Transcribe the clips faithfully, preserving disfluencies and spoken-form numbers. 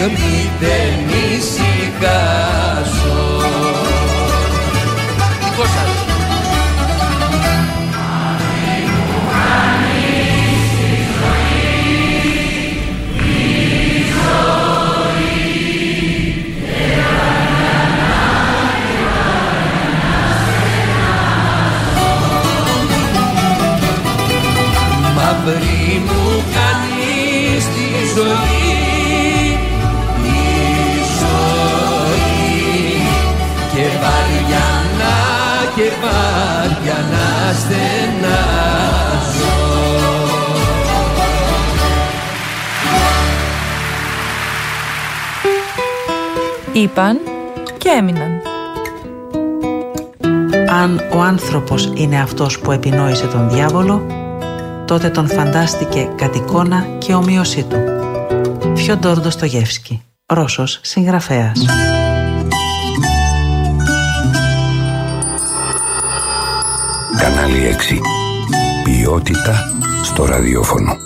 στιγμή δεν ησυχάσω. Δικό σας. Μαύρη μου κάνεις τη ζωή, η ζωή, και βαριά να, και βαριά να στενάζω. Είπαν και έμειναν. Αν ο άνθρωπος είναι αυτός που επινόησε τον διάβολο, τότε τον φαντάστηκε κατ' εικόνα και ομοίωσή του. Φιόντορ Ντοστογεύσκι, Ρώσος συγγραφέας. Κανάλι έξι. Ποιότητα στο ραδιόφωνο.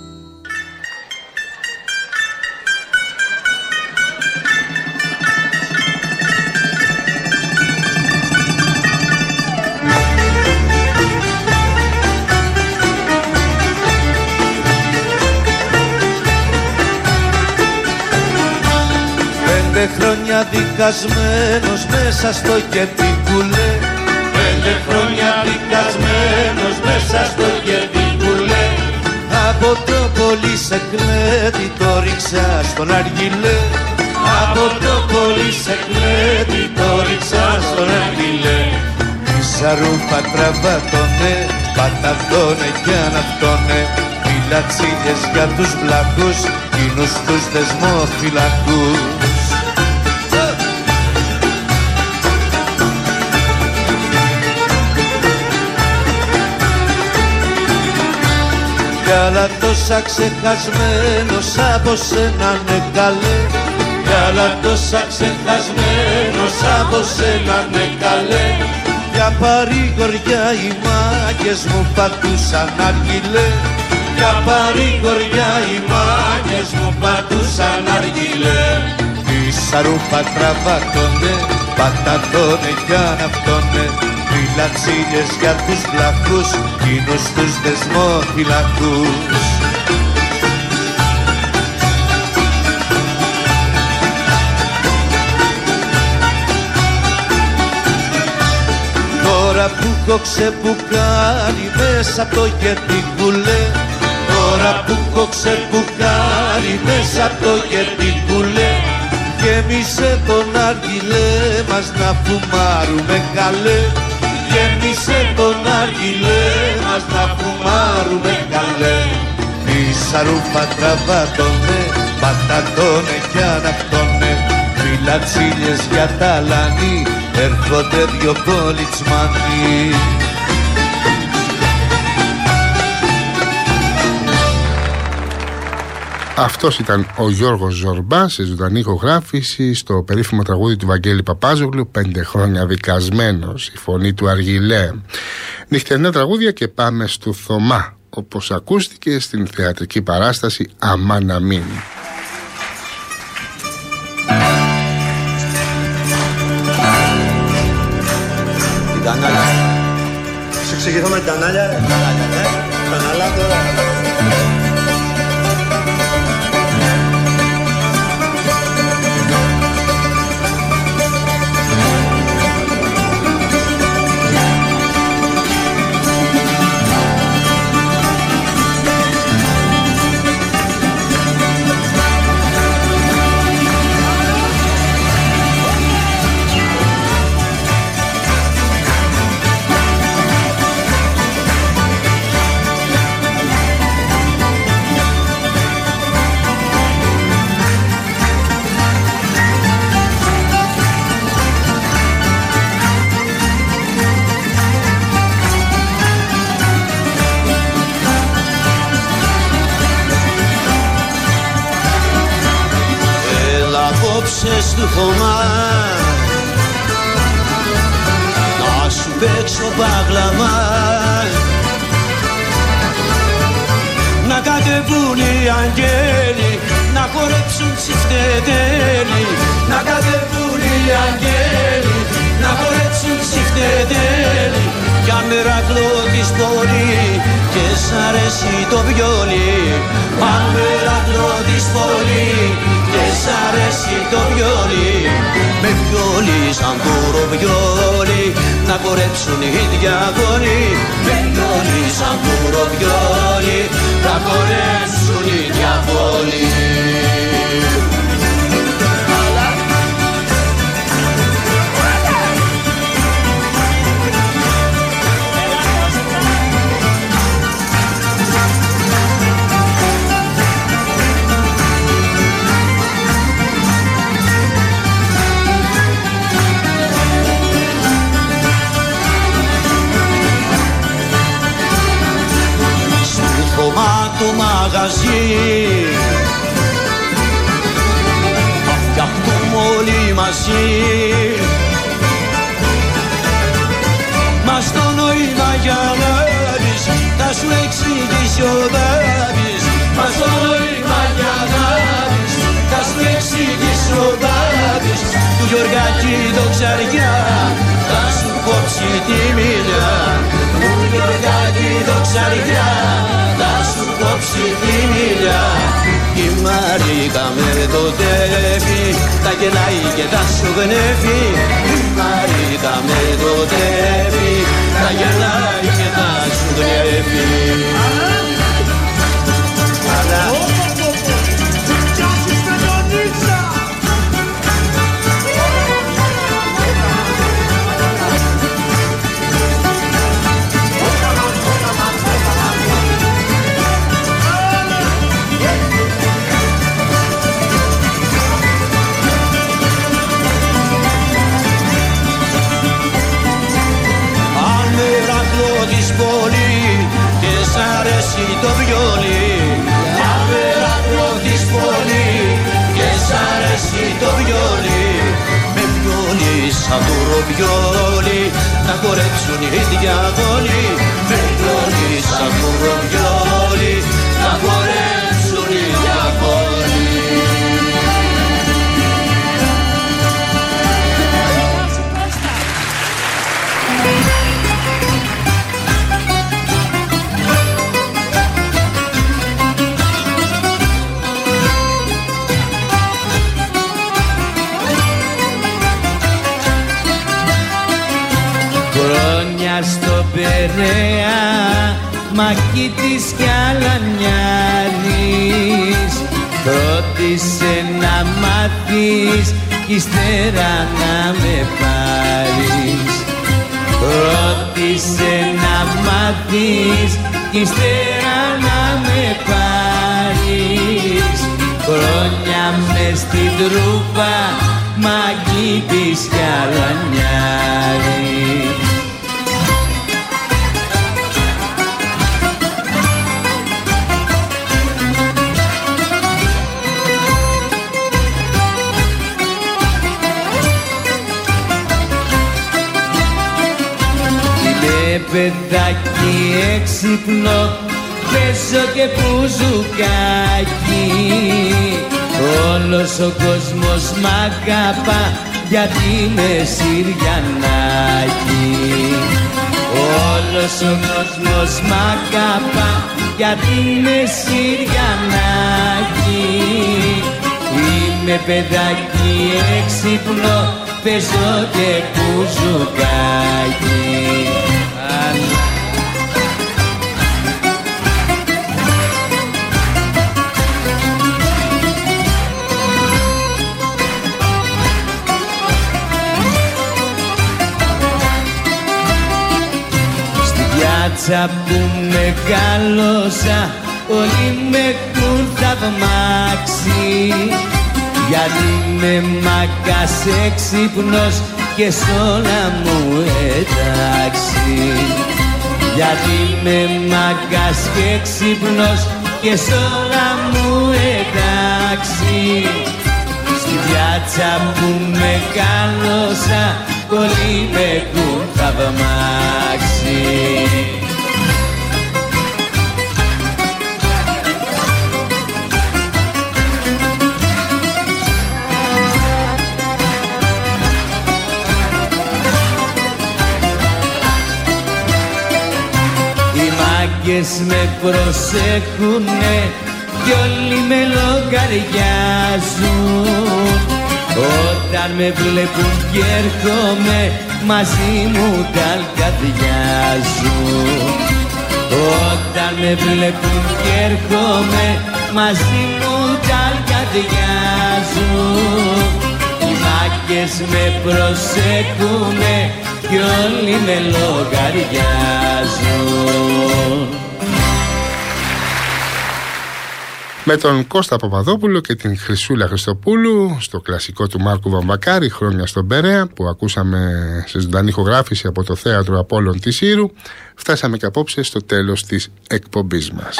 Πέντε χρόνια δικασμένος μέσα στο κετικούλε. Πέντε χρόνια δικασμένος μέσα στο κετικούλε. Από το πολυσεκλέτη το ρίξα στον αργυλέ. Από το πολυσεκλέτη το ρίξα στον αργυλέ. Σαρούπα τραβάτωνε, πατατώνε κι αναυτώνε. Μιλατσίλιες για τους βλαχούς, κοινούς τους δεσμοφυλακούς. Κι άλλα τόσα ξεχασμένος από σένα ναι καλέ. Κι άλλα τόσα ξεχασμένος από σένα ναι καλέ. Για παρηγοριά οι μάγκες μου πατούσαν αργυλέ. Για παρηγοριά οι μάγκες μου πατούσαν αργυλέ. Η σαρούπα τραβάτωνε, πατατώνε κι αναυτώνε. Φυλατσίλιες για τους βλαχούς, κοινούς τους δεσμοφυλακούς. Τώρα που έχω ξεπουκάρει μέσα απ' το γετικούλε. Τώρα που έχω ξεπουκάρει μέσα απ' το γετικούλε. Γέμισε τον αργυλέ μας να φουμάρουμε καλέ. Γέμισε τον αργυλέ μας να φουμάρουμε καλέ. Η σαρούπα τραβάτωνε, πατατώνε κι αναυτώνε. Φυλατσίλιες για τα λανί, έρχονται δυο πολιτσμανοί. Αυτός ήταν ο Γιώργος Ζορμπάς σε ζωντανή ηχογράφηση στο περίφημο τραγούδι του Βαγγέλη Παπάζογλου, «Πέντε χρόνια δικασμένος», η φωνή του Αργυλέ. Νυχτερινά τραγούδια και πάμε στο Θωμά, όπως ακούστηκε στην θεατρική παράσταση «Αμάν να μην». Την κανάλια. Σε εξηγηθώ με την κανάλια, ρε. Κανάλια τώρα. Του Θωμά να σου παίξω παγλαμά, να κατεβούν οι αγγέλοι, να χορέψουν τσιφτετέλη, να κατεβούν οι αγγέλοι, να χορέψουν τσιφτετέλη. Για μερακλό της πόλη και σ' αρέσει το βιόλι. Αν μερακλό της πόλη και σ' αρέσει το βιόλι. Με βιόλι σαν κουροβιόλι να χορέψουν οι διαγώνοι. Με βιόλι σαν κουροβιόλι να χορέψουν οι διαγώνοι. Το μαγαζί θα φτιαχτούμε όλοι μαζί. Μα στο νόημα για αγάπης θα σου εξηγήσει ο Δάβης. Μα στο νόημα για αγάπης θα σου εξηγήσει ο Δάβης. Του Γιωργάκη το Ξαριά θα σου κόψει τη μίλια. Του Γιωργάκη το Ξαριά θα σου κόψει τη μίλια. Η Μαρίκα με το τέφι τα γελάει και τα σου γνέφει. Η Μαρίκα με το τέφι τα γελάει και τα σου γνέφει. Και σ' αρέσει το βιόλι. Αβερακλό της πόλη και σ' αρέσει το βιόλι. Με βιόλι σαν κουροβιόλι να χορέψουν οι διαγώνοι. Με βιόλι σαν κουροβιόλι να χορέψουν οι διαγώνοι. Στο Περαία Μακίτης κι Αλανιάρης, ρώτησε να μάθεις κι ύστερα να με πάρεις. Ρώτησε να μάθεις κι ύστερα να με πάρεις. Χρόνια μες στην τρούπα Μακίτης κι Αλανιάρης. Παιδάκι έξυπνο, παίζω και πουζουκάκι. Όλος ο κόσμος μ' αγαπά γιατί είμαι Συριανάκι. Όλος ο κόσμος μ' αγαπά γιατί είμαι Συριανάκι. Είμαι παιδάκι έξυπνο, παίζω και πουζουκάκι. Στην πιάτσα που μεγάλωσα όλοι με έχουν θαυμάξει, γιατί είμαι μάκας έξυπνος και σ' όλα μου εντάξει. Γιατί είμαι μάκας και έξυπνος και σ' όλα μου εντάξει. Στη πιάτσα που μεγάλωσα όλοι με έχουν θαυμάξει. μάγκες με προσέχουνε κι όλοι με λογαριάζουν. Όταν με βλέπουν κι έρχομαι μαζί μου τα αλκαδιάζουν. Όταν με βλέπουν κι έρχομαι μαζί μου τα αλκαδιάζουν. Οι μάγκες με προσέχουνε κι όλοι με λογαριάζουν. Με τον Κώστα Παπαδόπουλο και την Χρυσούλα Χριστοπούλου στο κλασικό του Μάρκου Βαμβακάρη, χρόνια στον Περαία, που ακούσαμε σε ζωντανή ηχογράφηση από το Θέατρο Απόλλων της Ήρου, φτάσαμε και απόψε στο τέλος της εκπομπής μας.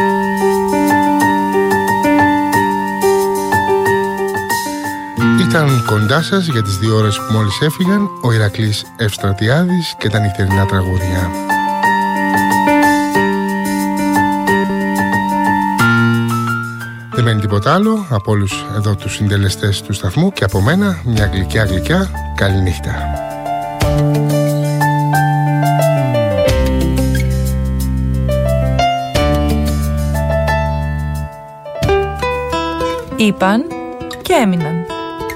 Ήταν κοντά σας για τις δύο ώρες που μόλις έφυγαν ο Ηρακλής Ευστρατιάδης και τα νυχτερινά τραγούδια. Δεν μένει τίποτα άλλο από όλους εδώ τους συντελεστές του σταθμού και από μένα μια γλυκιά γλυκιά καληνύχτα. Είπαν και έμειναν.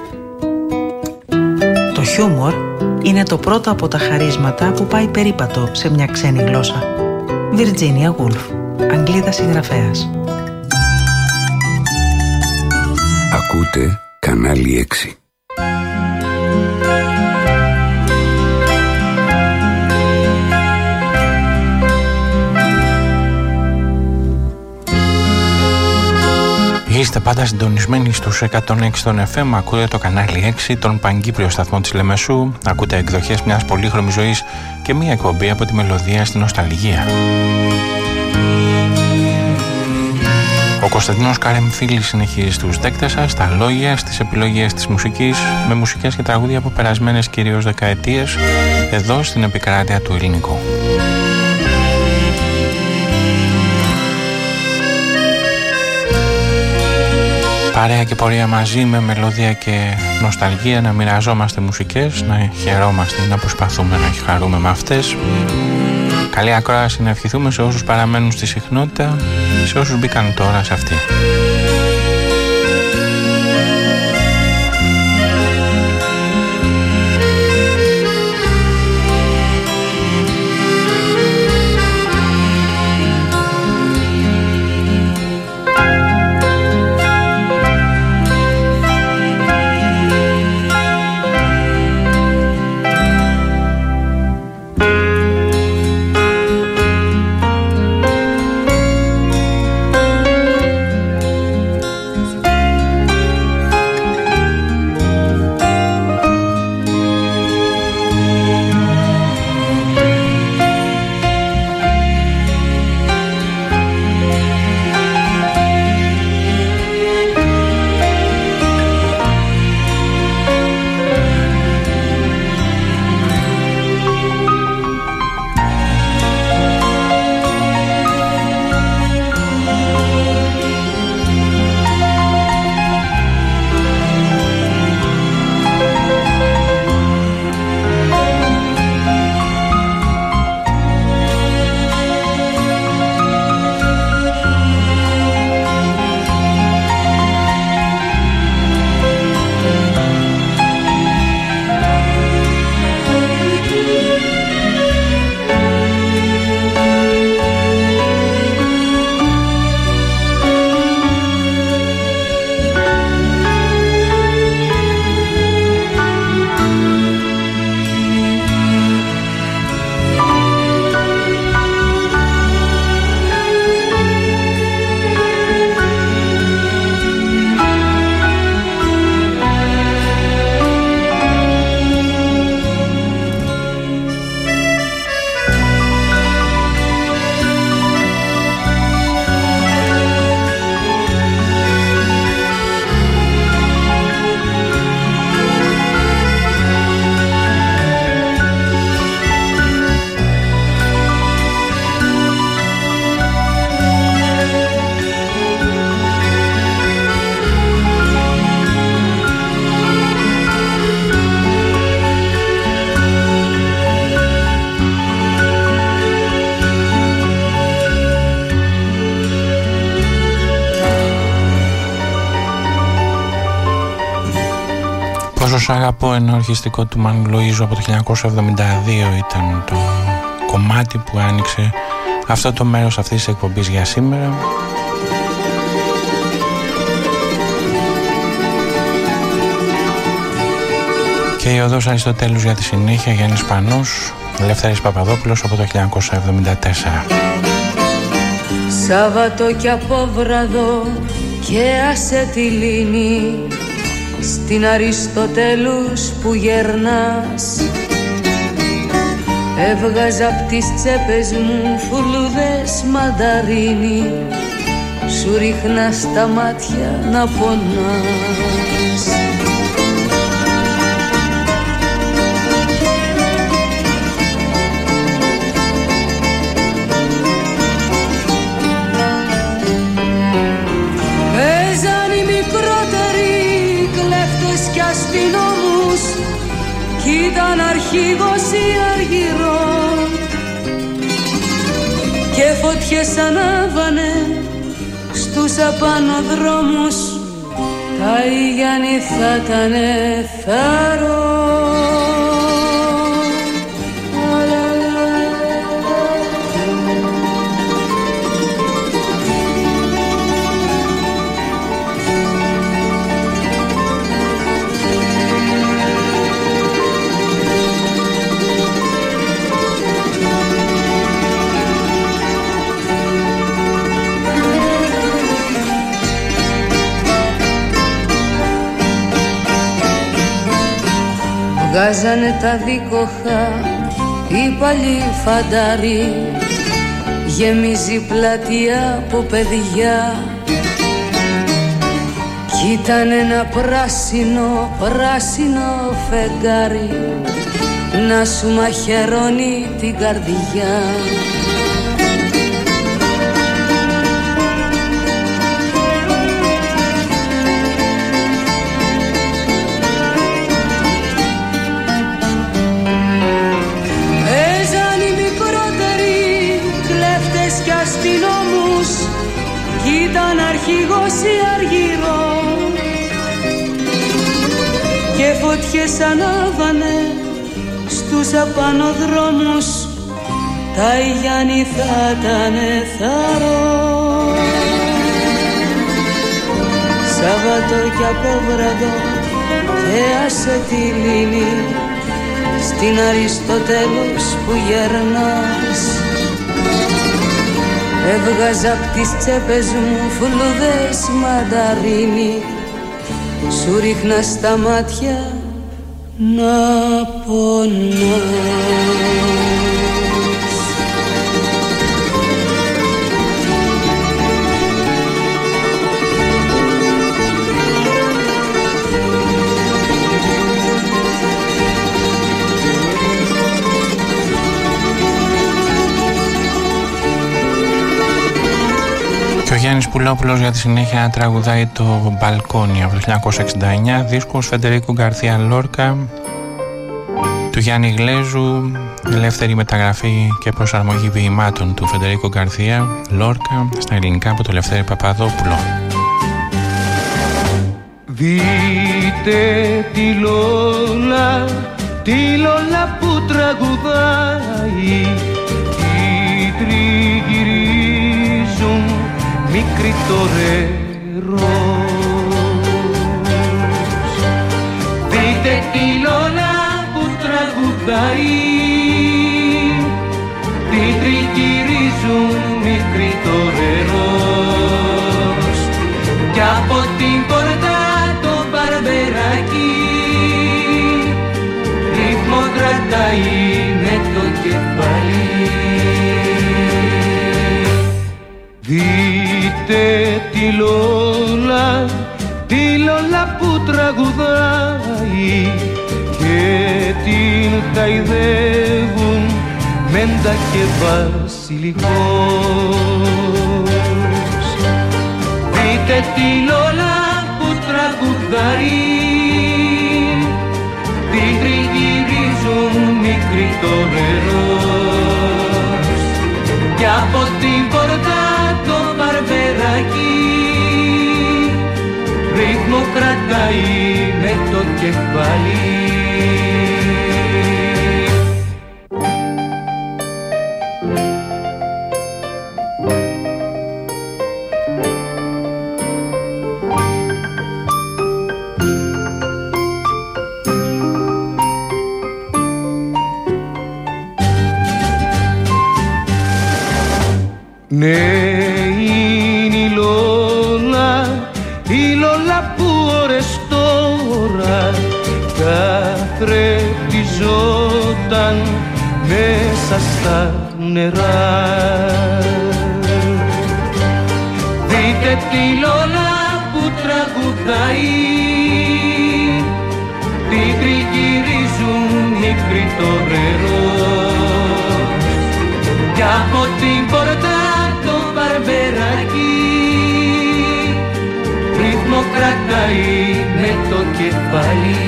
Το χιούμορ είναι το πρώτο από τα χαρίσματα που πάει περίπατο σε μια ξένη γλώσσα. Βιρτζίνια Γούλφ, Αγγλίδα συγγραφέας. Ακούτε κανάλι έξι. Είστε πάντα συντονισμένοι στους εκατόν έξι των εφ εμ, ακούτε το κανάλι έξι, τον παγκύπριο σταθμό της Λεμεσού, ακούτε εκδοχές μιας πολύχρωμης ζωής και μια εκπομπή από τη μελωδία στην νοσταλγία. Ο Κωνσταντίνος Καρεμφίλης συνεχίζει στους δέκτες σας, στα λόγια, στις επιλογές της μουσικής, με μουσικές και τραγούδια από περασμένες κυρίως δεκαετίες, εδώ στην επικράτεια του ελληνικού. Παρέα και πορεία μαζί με μελωδία και νοσταλγία, να μοιραζόμαστε μουσικές, να χαιρόμαστε, να προσπαθούμε να χαρούμε με αυτές. Καλή ακρόαση να ευχηθούμε σε όσους παραμένουν στη συχνότητα, σε όσους μπήκαν τώρα σε αυτή. Όσο σ' αγαπώ, ένα ορχιστικό του Μανου Λοΐζου από το χίλια εννιακόσια εβδομήντα δύο ήταν το κομμάτι που άνοιξε αυτό το μέρος αυτής της εκπομπής για σήμερα. Και η οδός Αριστοτέλους για τη συνέχεια, Γιάννης Πανός, Ελευθέρης Παπαδόπουλος από το χίλια εννιακόσια εβδομήντα τέσσερα. Σάββατο κι απόβραδο και άσε τη λύνη στην Αριστοτέλους που γερνάς. Έβγαζα απ' τις τσέπες μου φουλούδες μανταρίνι, σου ρίχνα στα μάτια να πονάς. Παίζαν οι μικρότεροι κλέφτες κι αστυνόμους κι ήταν αρχηγός ή αργυρό και φωτιές ανάβανε στους απανοδρόμους, τα Ιγιάννη θα ήτανε θάρρο. Βγάζανε τα δίκοχα οι παλιοί φαντάροι, γεμίζει πλατεία από παιδιά κι ήταν ένα πράσινο, πράσινο φεγγάρι να σου μαχαιρώνει την καρδιά. Ήταν αρχηγός ή αργυρό και φωτιές ανάβανε στους απανοδρόμους, τα Ιγιάννη θα ήτανε θάρρο. Σάββατο κι απόβραδο και άσε τη λύνη στην Αριστοτέλους που γερνάς. Έβγαζα απ' τις τσέπες μου φλουδές μανταρίνι, σου ρίχνα στα μάτια να πονάς. Και ο Γιάννης Πουλόπουλος για τη συνέχεια τραγουδάει το Μπαλκόνι από το χίλια εννιακόσια εξήντα εννιά, δίσκος Φεντερίκο Γκαρθία Λόρκα, του Γιάννη Γλέζου, ελεύθερη μεταγραφή και προσαρμογή ποιημάτων του Φεντερίκο Γκαρθία Λόρκα στα ελληνικά από το Ελευθέρη Παπαδόπουλο. Δείτε τη Λόλα, τη Λόλα που τραγουδάει, οι τριγυρίζουν μικρή τορέρος. Δείτε τη Λόλα που τραγουδάει, τη τριγυρίζουν μικρή τορέρος. Κι από την πόρτα το μπαρμπεράκι ρυθμό κρατάει με το κεφάλι. Δείτε τη Λόλα, τη Λόλα που τραγουδάει και την χαϊδεύουν μέντα και βασιλικός. Δείτε τη Λόλα που τραγουδάει, την τριγυρίζουν μικρή τορέρος. Κι από την πόρτα το μπαρμπεράκι ρυθμό κρατάει κρατάει με το κεφάλι. Ναι, είναι η Λόλα, η Λόλα που ώρες τώρα καθρεπτιζόταν μέσα στα νερά. Δείτε τη Λόλα που τραγουδάει, την τριγυρίζουν μικρή το νερό κι από την πόρτα το μπαρμπεράκι ρυθμό κρατάει με το κεφάλι.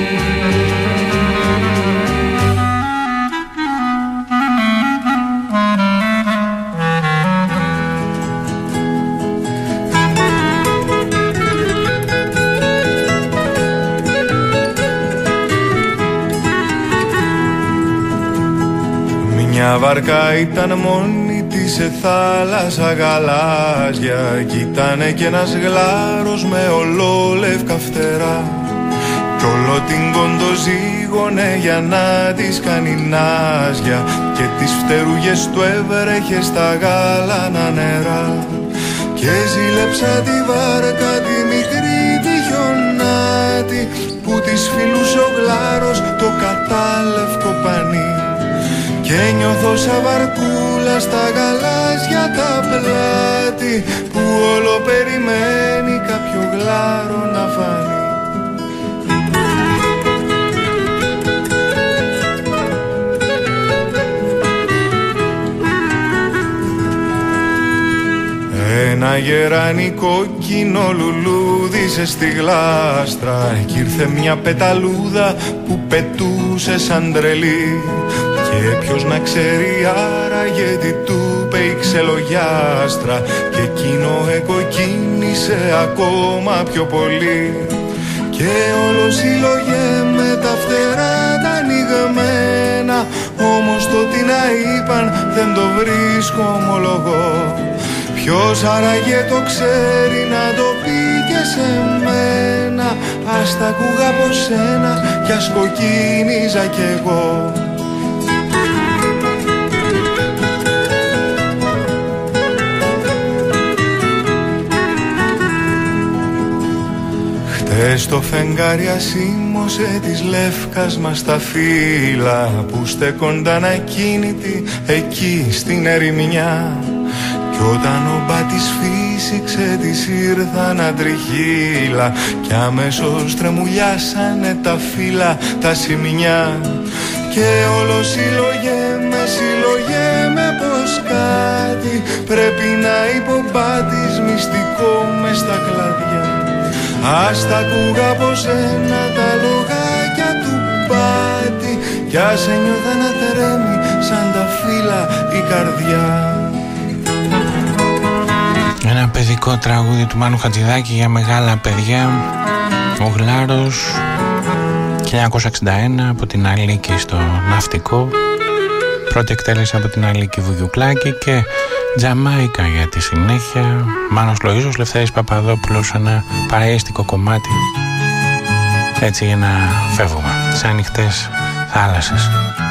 Μια βάρκα ήταν μόνη της σε θάλασσα γαλάζια κι ήτανε κι ένας γλάρος με ολόλευκα φτερά κι όλο την κοντοζήγωνε για να της κάνει νάζια και τις φτερούγες του έβρεχε στα γάλανα νερά και ζήλεψα τη βάρκα τη μικρή τη χιονάτη που της φιλούσε ο γλάρος το κατάλευκο πανί και νιώθω σαν βαρκούλα στα γαλάζια τα πλάτη που όλο περιμένει κάποιο γλάρο να φανεί. Ένα γεράνι κόκκινο λουλούδισε στη γλάστρα κι ήρθε μια πεταλούδα που πετούσε σαν τρελή και ποιος να ξέρει άραγε τι του είπε η ξελογιάστρα και εκείνο εκοκκίνησε ακόμα πιο πολύ και όλο σύλλογε με τα φτερά τα ανοιγμένα όμως το τι να είπαν δεν το βρίσκω ομολογώ. Ποιος άραγε το ξέρει να το πει και σε μένα ας τα ακούγα από σένα κι ας κοκκίνιζα κι εγώ. Χτες το φεγγάρι ασήμωσε της Λεύκας μας τα φύλλα που στέκονταν ακίνητοι εκεί στην ερημιά κι όταν ο μπάτης φύσηξε της ήρθαν τριχύλα κι αμέσως τρεμουλιάσανε τα φύλλα τα σημεινιά και όλο συλλογέμαι, συλλογέμαι πως κάτι πρέπει να είπε ο μπάτης μυστικό μες στα κλαδιά. Ας τα ακούγα από σένα τα λογάκια του πάτη κι ας ένιωθα να τρέμει σαν τα φύλλα η καρδιά. Ένα παιδικό τραγούδι του Μάνου Χατζηδάκη για μεγάλα παιδιά. Ο Γλάρος, χίλια εννιακόσια εξήντα ένα, από την Αλίκη στο Ναυτικό. Πρώτη εκτέλεση από την Αλίκη Βουγιουκλάκη και Τζαμάικα για τη συνέχεια. Μάνος Λοΐζος, Λευθέρης Παπαδόπουλος, ένα παραίστικο κομμάτι έτσι για να φεύγουμε σε ανοιχτές θάλασσες,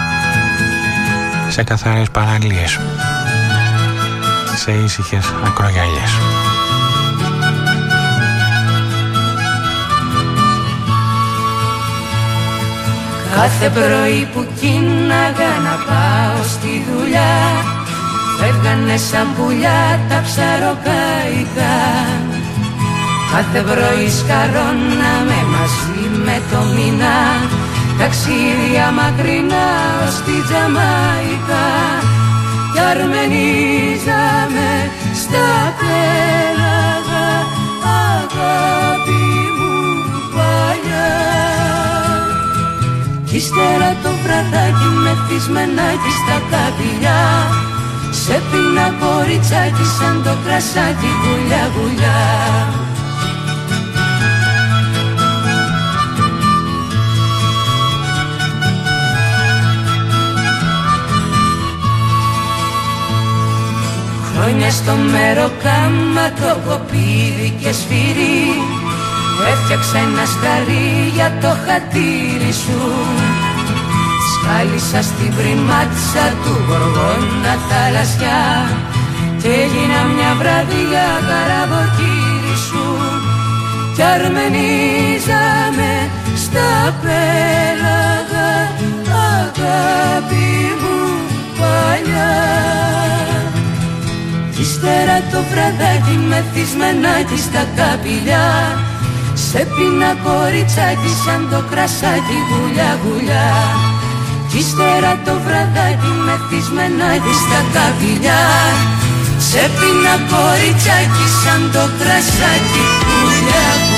σε καθαρές παραλίες, σε ήσυχες ακρογιαλιές. Κάθε πρωί που κίναγα να πάω στη δουλειά φεύγανε σαν πουλιά τα ψαροκαϊκά. Κάθε πρωί σκαρώναμε μαζί με το μήνα ταξίδια μακρινά ως τη Τζαμάικα κι αρμενίζαμε στα πέλαγα αγάπη μου παλιά. Κι ύστερα το βραδάκι με θυσμενάκι στα καπηλιά σε πίνα κοριτσάκι σαν το κρασάκι γουλιά γουλιά. χρόνια στο μεροκάμα το κοπίδι και σφυρί. Έφτιαξε ένα σκαρί για το χατήρι σου. Σκάλισα στην πριμάτισσα του γοργόνα θαλασσιά κι έγινα μια βραδιά καραβοκύρι σου. Κι αρμενίζαμε στα πέλαγα, αγάπη μου παλιά. Κι ύστερα το βραδάκι μεθυσμενάκι στα καπηλιά, σε πίνα κοριτσάκι σαν το κρασάκι γουλιά γουλιά. Κι ύστερα το βραδάκι μεθυσμενάκι στα καπηλιά, σε πίνα κοριτσάκι σαν το κρασάκι γουλιά γουλιά.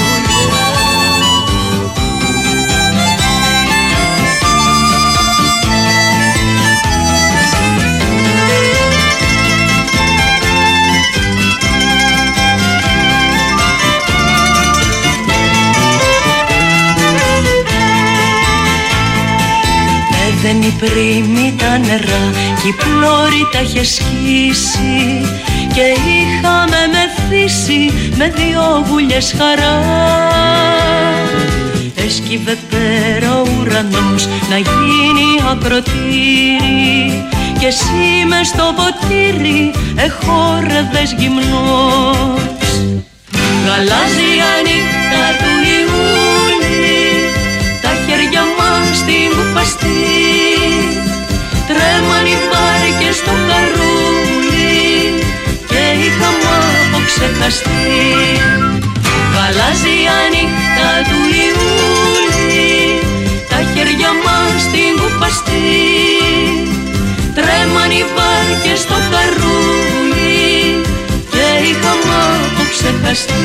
Δεν υπρήμη τα νερά κι η πλώρη τα είχε σκίσει και είχαμε μεθύσει με δυο βουλιές χαρά. Έσκυβε πέρα ο ουρανός να γίνει ακροτήρι και εσύ μες στο ποτήρι εχόρευες γυμνός. Γαλάζια νύχτα του Ιούλη, τα χέρια μας στην κουπαστή, τρέμαν οι βάρκες στο καρούλι και είχαμε αποξεχαστεί. Γαλάζια νύχτα του Ιούλη, τα χέρια μας στην κουπαστή, τρέμαν οι βάρκες στο καρούλι και είχαμε αποξεχαστεί.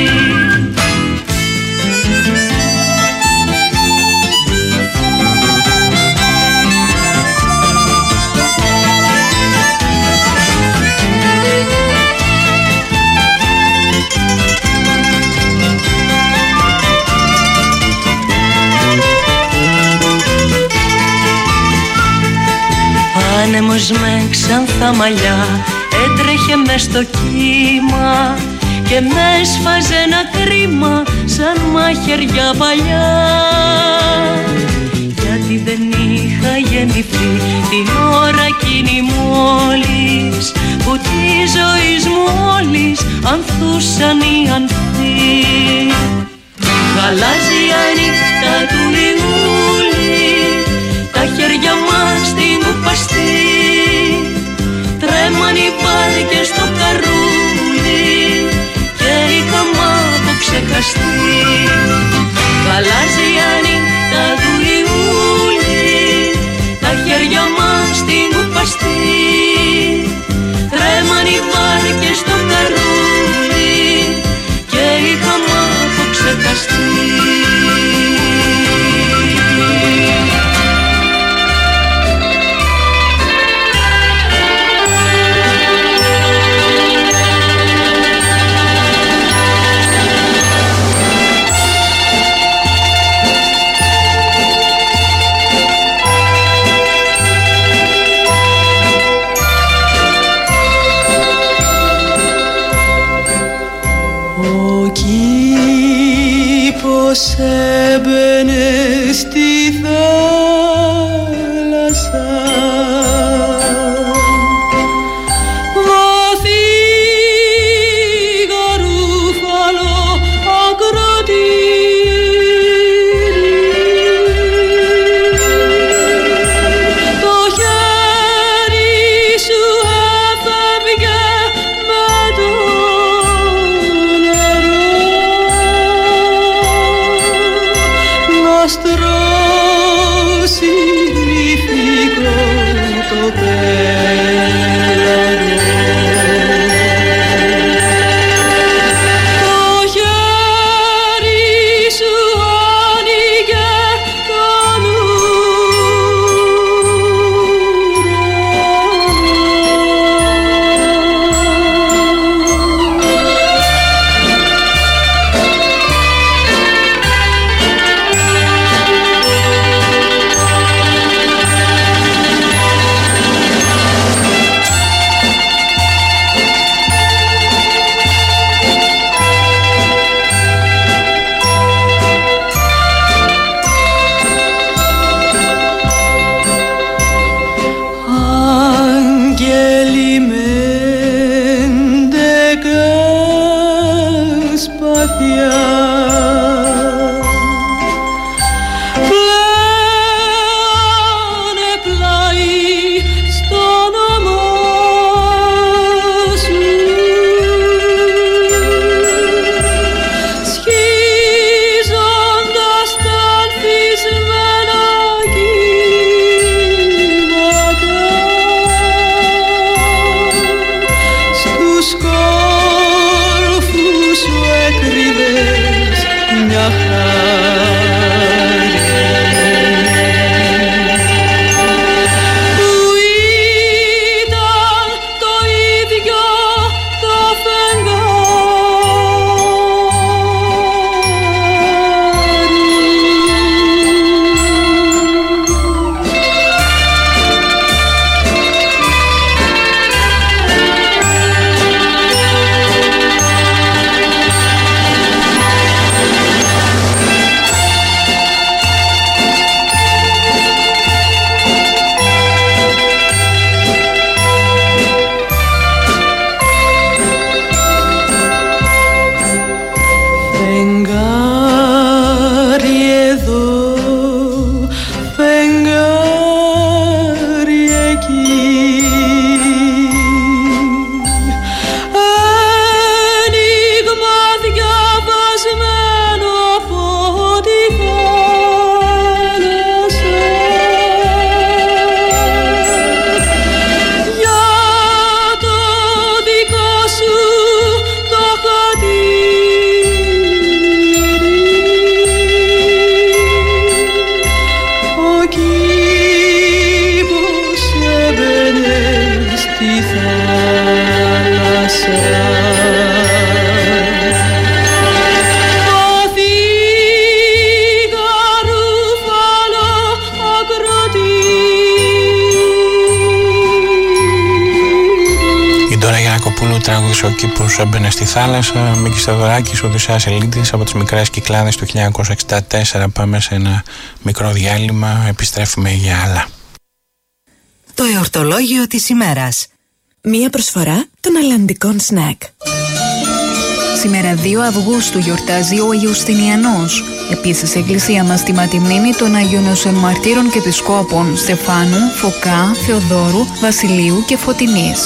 Άνεμος με ξανθά μαλλιά έτρεχε μες στο κύμα και με έσφαζε ένα κρίμα σαν μαχαιριά παλιά. Γιατί δεν είχα γεννηθεί την ώρα εκείνη μόλις που τη ζωής μου όλης ανθούσαν οι ανθοί. Γαλάζια νύχτα του Ιούλη, τα χέρια μας στην κουπαστή, τρέμαν οι βάρκες στο καρούλι και είχαμε αποξεχαστεί. Γαλάζια νύχτα του Ιούλη, τα χέρια μας στην κουπαστή, τρέμαν οι βάρκες στο καρούλι και είχαμε αποξεχαστεί. Κήπος έμπαινε στη θάλασσα, βαθύ γαρούφαλο ακροτήρι, το χέρι σου έφευγε με το νερό. τη θάλασσα. Πούλου τραγούδισε ο Κύπρος έμπαινε στη θάλασσα. Μίκης Θεοδωράκης, Οδυσσέας Ελίτης από τις Μικρές Κυκλάδες του χίλια εννιακόσια εξήντα τέσσερα. Πάμε σε ένα μικρό διάλειμμα, επιστρέφουμε για άλλα. Το εορτολόγιο της ημέρας. Μία προσφορά των αλλαντικών σνακ. Σήμερα δύο Αυγούστου γιορτάζει ο Ιουστινιανός. Επίσης η εκκλησία μας τιμά τη μνήμη των Αγίων Μαρτύρων και Επισκόπων Στεφάνου, Φωκά, Θεοδόρου, Βασιλείου και Φωτεινής.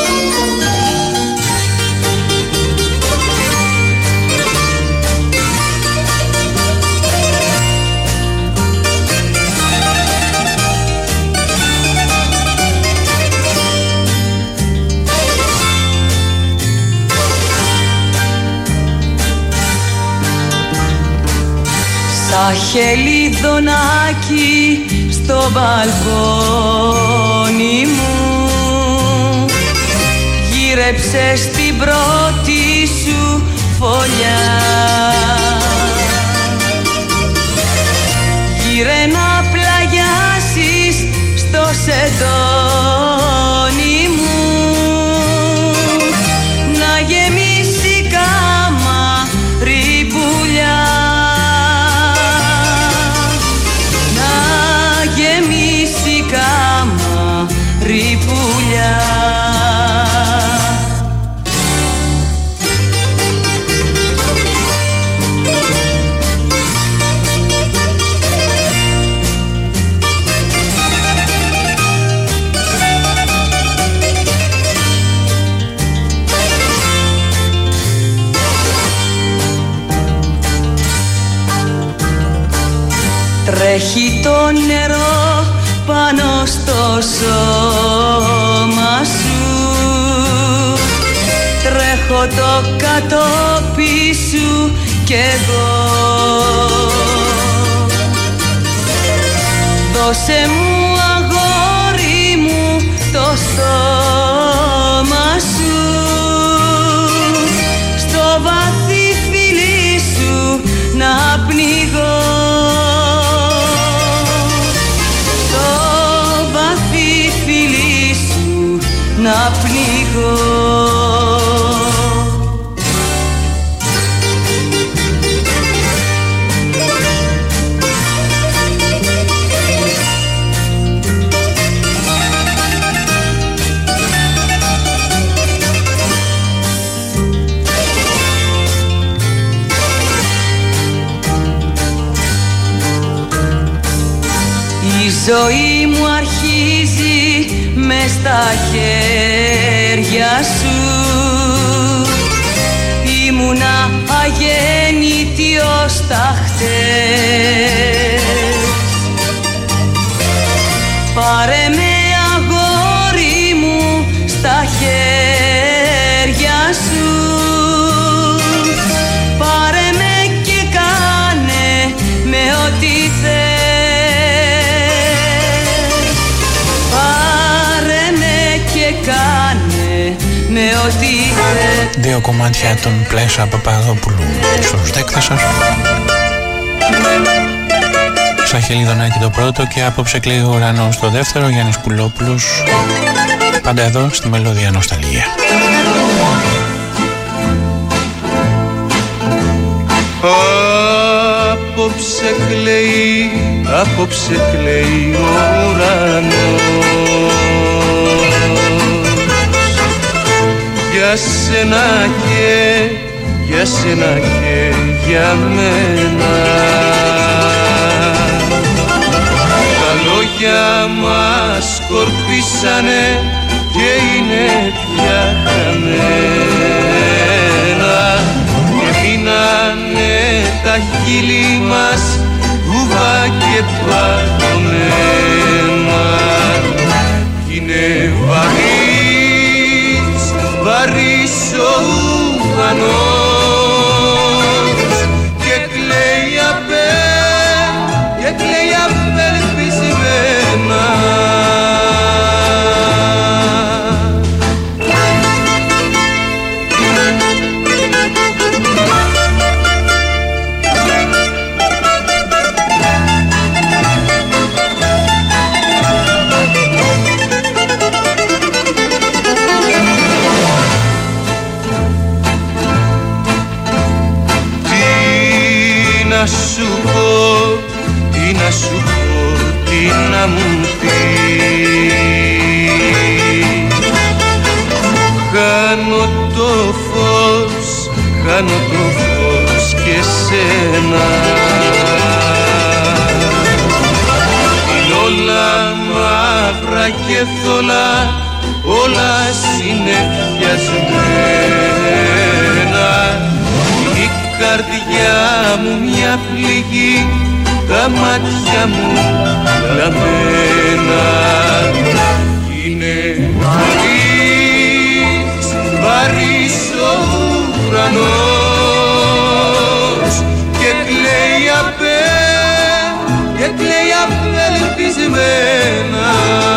Σαν χελιδονάκι στο μπαλκόνι μου γύρεψες την πρώτη σου φωλιά. Γύρε να πλαγιάσεις στο σεντόνι μου, να γεμίσει καμάρι πουλιά. Ρηπουλιά. Τρέχει το νερό πάνω στο σώμα σου, τρέχω το κατόπι σου κι εγώ. Δώσε μου αγόρι μου το στόμα σου, στο βαθύ φιλί σου να πνιγώ. Να πνιγώ. Η ζωή μου αρχίζει μες στα χέρια σου. Ήμουνα αγέννητη ως τα χτες. Πάρε με αγόρι μου στα χέρια σου, πάρε με και κάνε με ό,τι θες. Κάνε με ό,τι θες. Δύο κομμάτια των Πλέσσα Παπαδόπουλου στους δέκτες σας. Σαν χελιδονάκι το πρώτο και απόψε κλαίει ο ουρανός το δεύτερο. Γιάννης Πουλόπουλος, πάντα εδώ στη Μελωδία Νοσταλγία. Απόψε κλαίει, απόψε κλαίει ο ουρανός. Για σένα και, για σένα και για μένα. Τα λόγια μας σκορπίσανε και είναι πια χαμένα. Και μείνανε τα χείλη μας βουβά και παγωμένα. Είναι βαρύς, βαρύς ο ουρανός και κλαίει απέ, και κλαίει απελπισμένα. κάνω το φως και σένα. Είναι όλα μαύρα και θολά, όλα συνεφιασμένα. Η καρδιά μου μια πληγή, τα μάτια μου λαμμένα. Είναι βαρύς, βαρύς ο ουρανός και κλαίει απέ, και κλαίει απελπισμένα.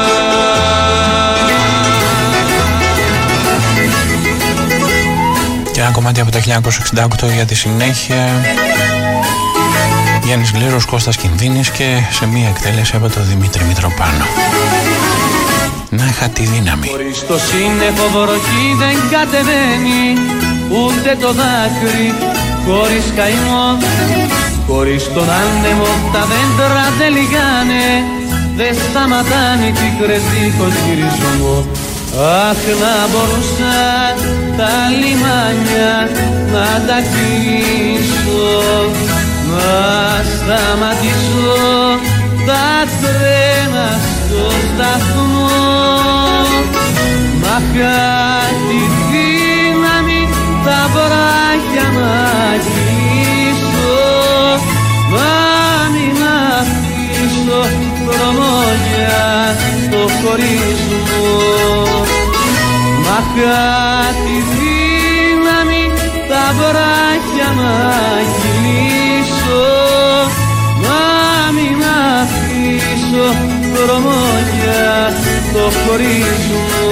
Και ένα κομμάτι από το χίλια εννιακόσια εξήντα οκτώ για τη συνέχεια. Γιάννης Γλύρος, Κώστας Κινδύνης και σε μία εκτέλεση από το Δημήτρη Μητροπάνο. Να είχα τη δύναμη. Χωρίς το σύννεφο βροχή δεν κατεβαίνει ούτε το δάκρυ, χωρίς καημό. Χωρίς τον άνεμο τα δέντρα δεν λυγάνε, δεν σταματάνε οι πίκρες δίχως γυρισμό. Αχ, να μπορούσα τα λιμάνια να τα κλείσω, να σταματήσω τα τρένα στο σταθμό. Μ' είχα τη δύναμη τα βράχια να κλείσω, να μην αφήσω δρόμο για το χωρισμό. Μ' είχα τη δύναμη τα βράχια να κλείσω, να μην αφήσω δρόμο για το χωρισμό.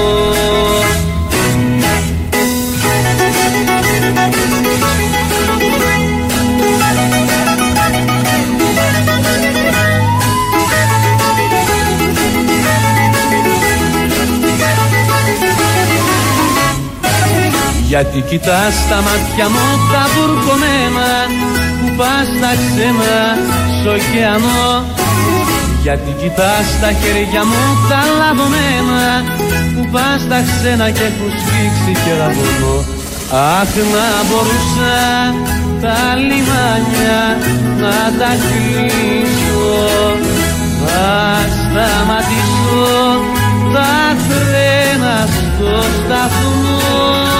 Γιατί κοιτάς τα μάτια μου τα βουρκωμένα που πας στα ξένα σ' ωκεανό. Γιατί κοιτάς τα χέρια μου τα λαδωμένα που πας στα ξένα και έχουν σφίξει κεραυνό. Αχ, να μπορούσα τα λιμάνια να τα κλείσω, να σταματήσω τα τρένα στο σταθμό.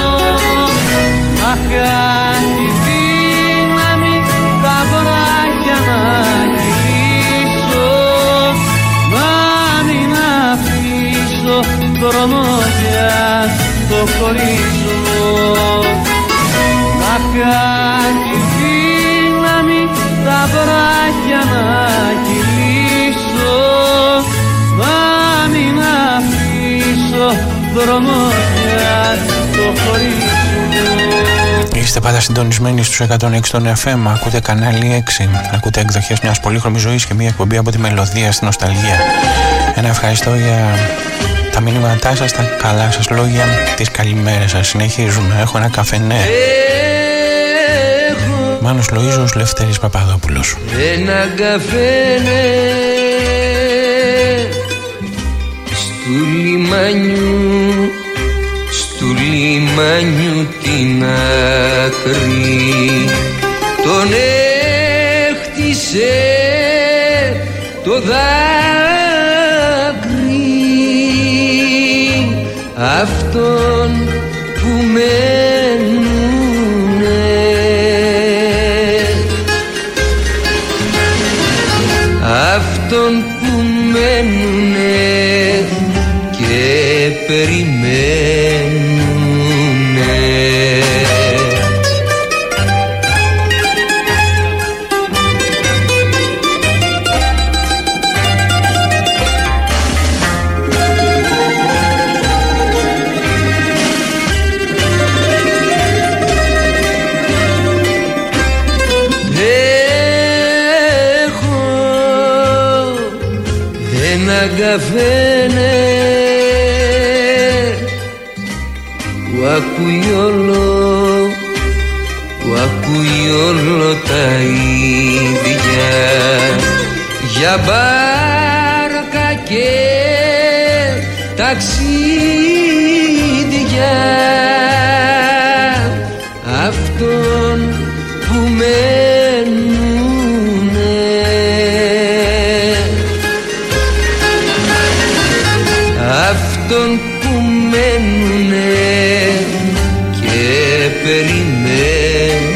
Αχ, τη δύναμη τα βράχια να κλείσω, να μην αφήσω δρόμο για το χωρισμό. Αχ, τη δύναμη τα βράχια να κλείσω, να μην αφήσω δρόμο για το χωρισμό. Είστε πάντα συντονισμένοι στους εκατόν έξι των εφ εμ, ακούτε κανάλι έξι, ακούτε εκδοχές μιας πολύχρωμης ζωής και μια εκπομπή από τη μελωδία στην νοσταλγία. Ένα ευχαριστώ για τα μηνύματά σας, τα καλά σας λόγια, τις καλημέρες σας. Συνεχίζουμε, έχω ένα καφενέ. Έχω Μάνος Λοΐζος, Λευτέρης Παπαδόπουλος. Ένα καφενέ στου λιμάνιου, του λιμάνιου την άκρη, τον έχτισε το δάκρυ αυτόν που μένουνε, αυτόν που μένουνε και περιμένουν. Καφένε που ακούει όλο, που ακούει όλο τα ίδια, για μπάρκα και ταξίδια. Αυτό περιμένουνε.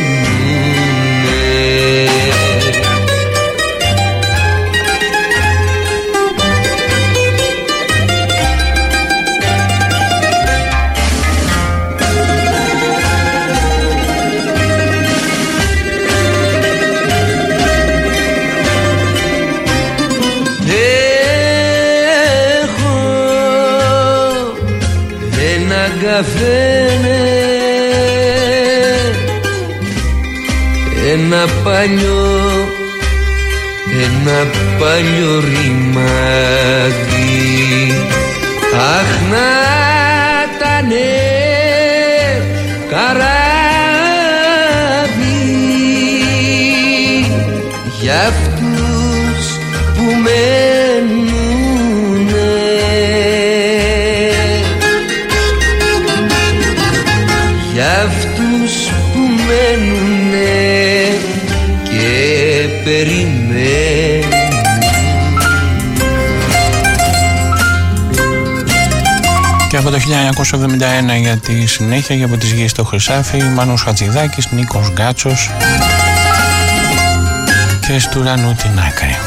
Καφένε, ένα παλιό, ένα παλιό ρημάδι. Αχ, να ήτανε καράβι για αυτούς που μένουνε. Για αυτούς που μένουνε και περιμένουν. Και από το χίλια εννιακόσια εβδομήντα ένα για τη συνέχεια, για από τις γης στο Χρυσάφι, Μάνος Χατζηδάκης, Νίκος Γκάτσος και στου ουρανού την άκρη.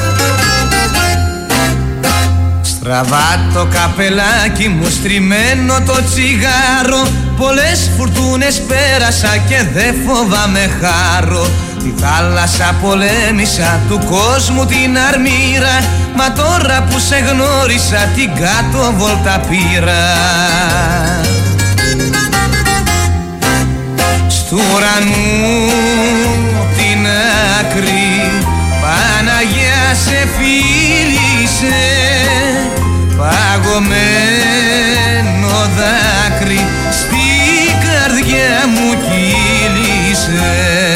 Στραβά το καπελάκι μου, στριμμένο το τσιγάρο. Πολλές φουρτούνες πέρασα και δεν φοβάμαι χάρο. Τη θάλασσα πολέμησα, του κόσμου την αρμήρα. Μα τώρα που σε γνώρισα την κάτω βόλτα πήρα. Στου ουρανού την άκρη, Παναγιά σε φίλησε. Παγωμένο δάκρυ στην καρδιά μου κύλησε.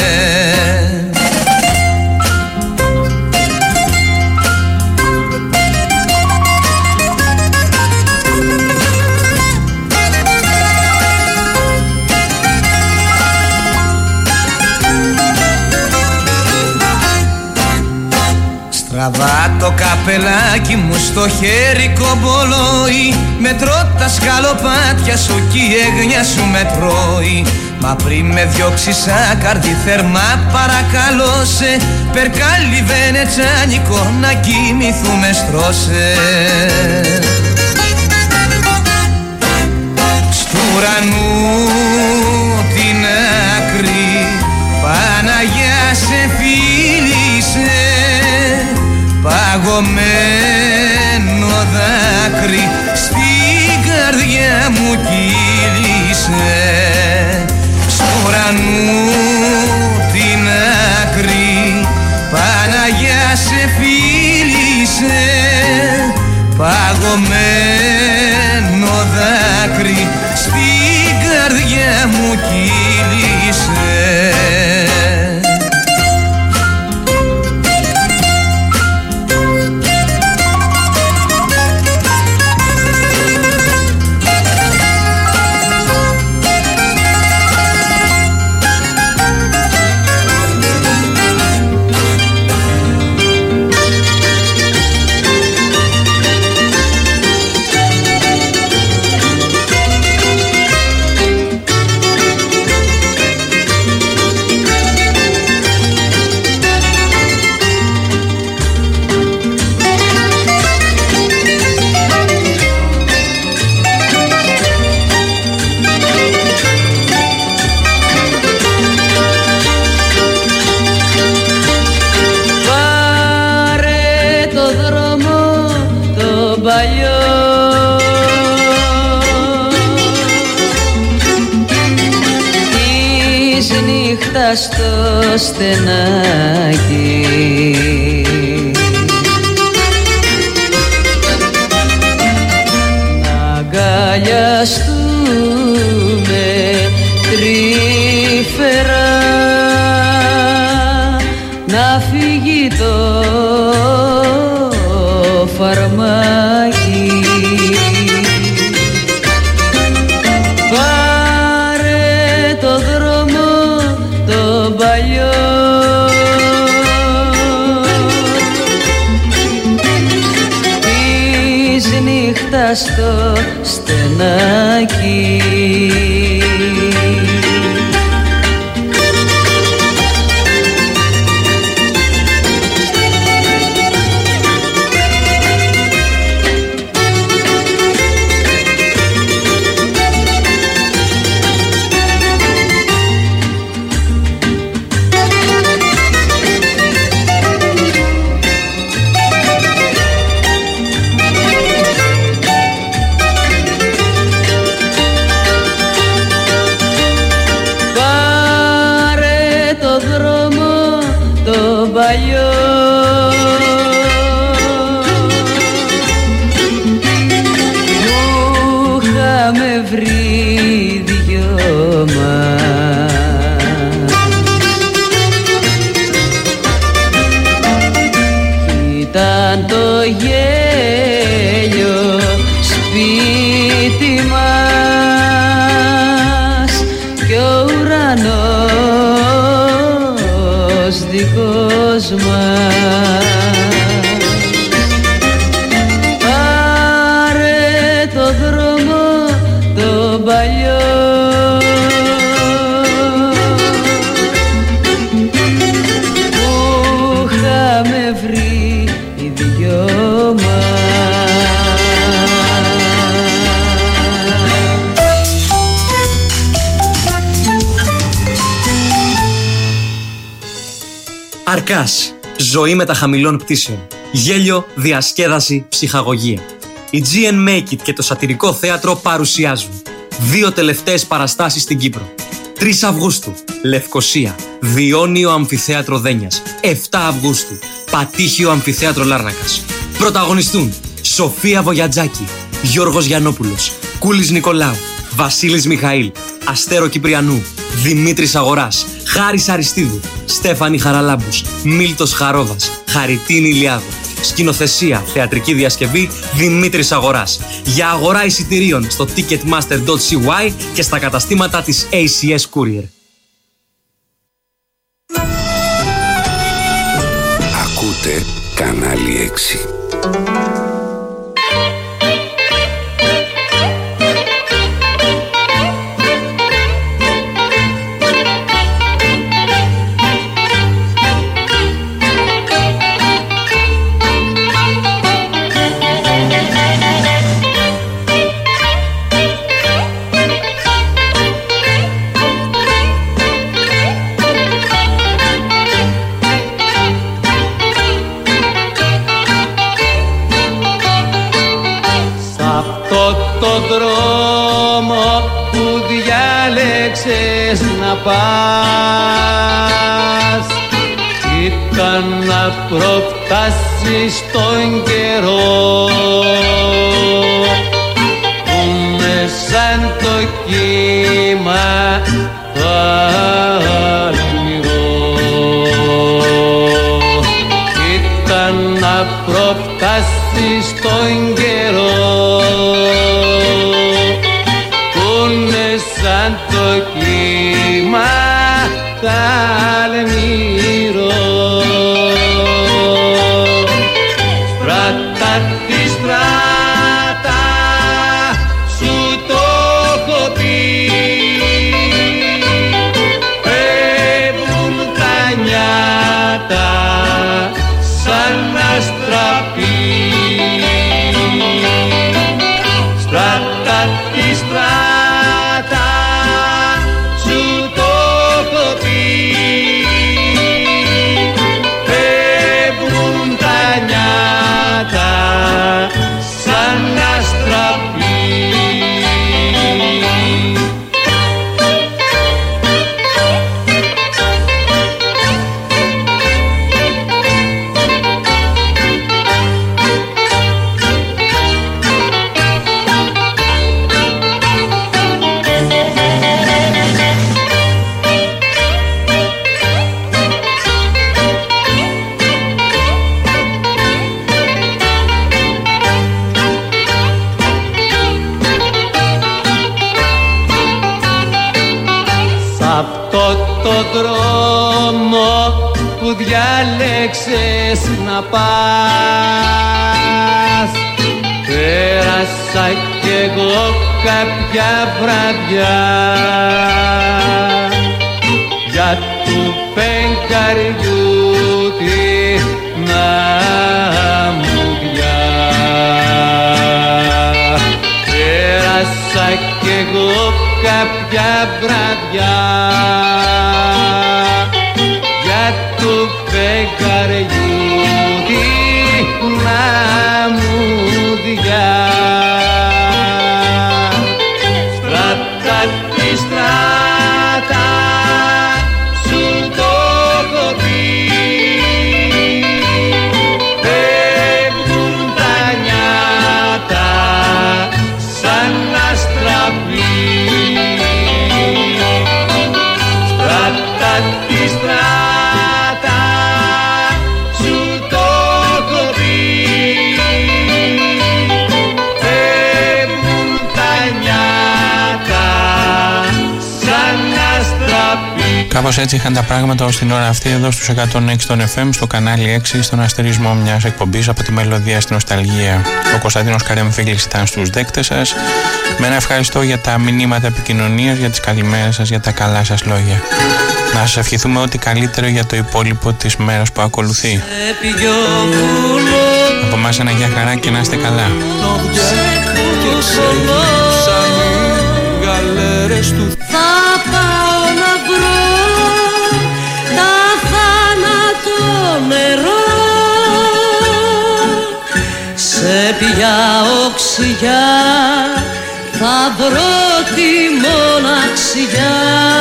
Στραβά το καπελάκι μου, στο χέρι κομπολόι. Μετρώ τα σκαλοπάτια σου κι η έγνοια σου με τρώει. Μα πριν με διώξεις άκαρδη θερμά παρακαλώ σε, περκάλι βενετσάνικο να κοιμηθούμε στρώσε. Στου ουρανού την άκρη, Παναγιά σε φίλησε. Παγωμένο δάκρυ στην καρδιά μου κύλησε. Στου ουρανού την άκρη, Παναγιά σε φίλησε. Παγωμένο δάκρυ στην καρδιά μου κύλησε. Στο στενάκι να αγκαλιαστούμε τρυφερά, να φύγει το φαρμάκι. Πάρε το δρόμο τον παλιό, της νύχτας στο στενάκι. βρει δυο μας. Ήταν το γέλιο σπίτι μας κι ο ουρανός δικός μας. Πάρε το δρόμο το παλιό που είχαμε βρει οι δυο μας. Αρκάς. Ζωή μεταχαμηλών πτήσεων. Γέλιο, διασκέδαση, ψυχαγωγία. Η τζι εν Make It και το Σατιρικό Θέατρο παρουσιάζουν δύο τελευταίες παραστάσεις στην Κύπρο. τρεις Αυγούστου, Λευκοσία, Διόνιο Αμφιθέατρο Δένιας. επτά Αυγούστου, Πατήχιο Αμφιθέατρο Λάρνακας. Πρωταγωνιστούν Σοφία Βογιατζάκη, Γιώργος Γιαννόπουλος, Κούλης Νικολάου, Βασίλης Μιχαήλ, Αστέρο Κυπριανού, Δημήτρης Αγοράς, Χάρης Αριστίδου, Στέφανη Χαραλάμπους, Μίλτος Χαρόβας, Χαριτίνη Ηλιάδου. Σκηνοθεσία, θεατρική διασκευή, Δημήτρης Αγοράς. Για αγορά εισιτηρίων στο ticketmaster τελεία σι γουάι και στα καταστήματα της έι σι ες Courier. Ακούτε κανάλι έξι. Να πας ήταν να προφτάσεις τον καιρό που με σαν το κύμα το αλμυρό. Ήταν να προφτάσεις τον καιρό που με σαν το κύμα τ' αλμυρό. Στράτα τη στράτα σου το έχω πει, φεύγουν τα νιάτα σαν αστραπή. Στράτα τη στράτα το δρόμο που διάλεξες να πας πέρασα κι εγώ κάποια βραδιά για του φεγγαριού την αμμουδιά. Πέρασα κι εγώ κάποια βραδιά για του φεγγαριού την αμμουδιά. Στράτα τη στράτα σου το έχω πει, φεύγουν τα νιάτα σαν αστραπή. Κάπως έτσι είχαν τα πράγματα ως την ώρα αυτή εδώ στους εκατόν έξι των εφ εμ στο κανάλι έξι, στον αστερισμό μιας εκπομπής από τη μελωδία στην νοσταλγία. Ο Κωνσταντίνος Καρεμφίλης ήταν στους δέκτες σας. Με ένα ευχαριστώ για τα μηνύματα επικοινωνίας, για τις καλημέρες σας, για τα καλά σας λόγια. Να σας ευχηθούμε ό,τι καλύτερο για το υπόλοιπο της μέρας που ακολουθεί. Από εμάς ένα γεια χαρά και να είστε καλά. Θα πάω να βρω τα θάνατο νερό σε ποια οξυγιά θα βρω τη μοναξιά,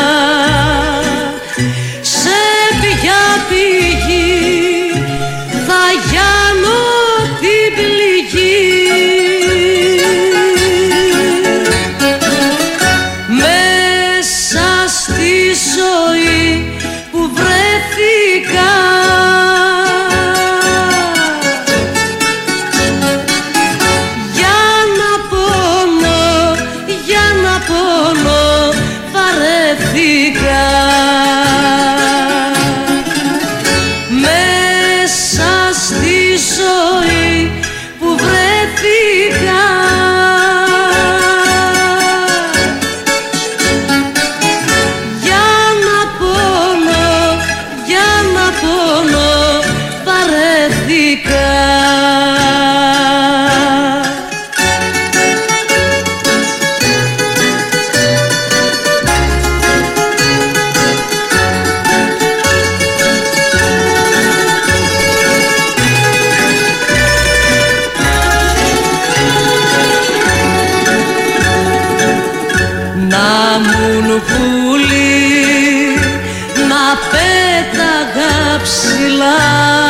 σε ποια πηγή θα γιάνω την πληγή. Μέσα στη ζωή που βρέθηκα για να πονώ, για να πονώ βαρέθηκα. Μέσα στη ζωή που βρέθηκα για να πονώ, για να πονώ βαρέθηκα. Να μουν πουλί, να πέταγα ψηλά